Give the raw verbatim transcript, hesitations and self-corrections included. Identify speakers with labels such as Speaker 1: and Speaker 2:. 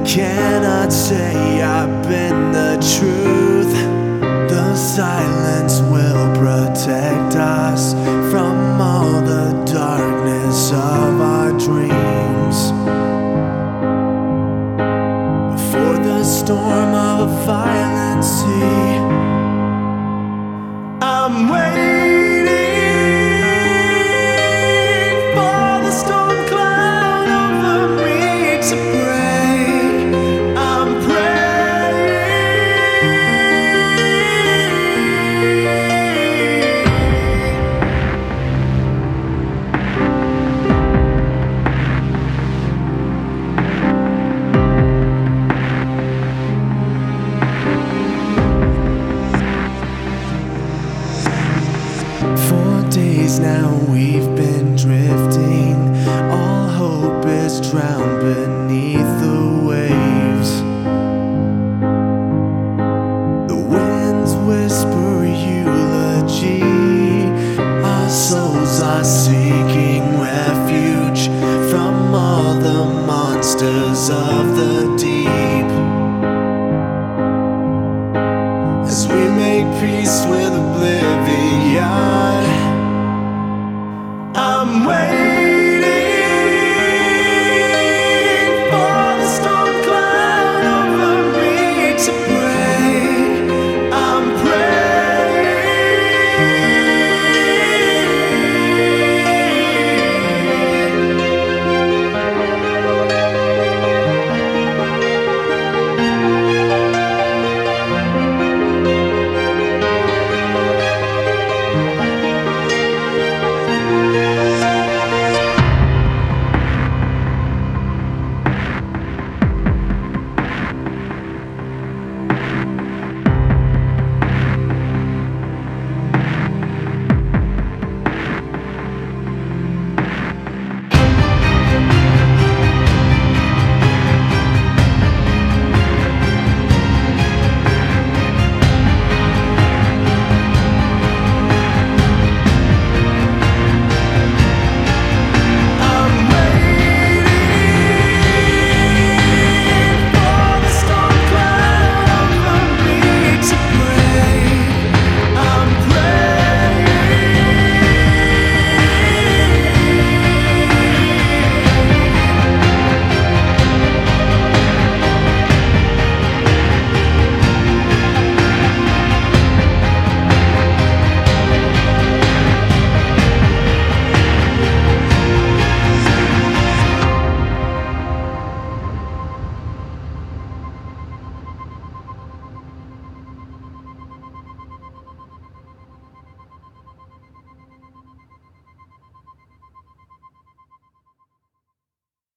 Speaker 1: cannot say I've been the truth. The silence will protect us from all the darkness of our dreams. Before the storm of a violent sea, I'm waiting. Now we've been drifting, all hope is drowned beneath the waves. The winds whisper eulogy, our souls are seeking refuge from all the monsters of the deep. As we make peace with the bliss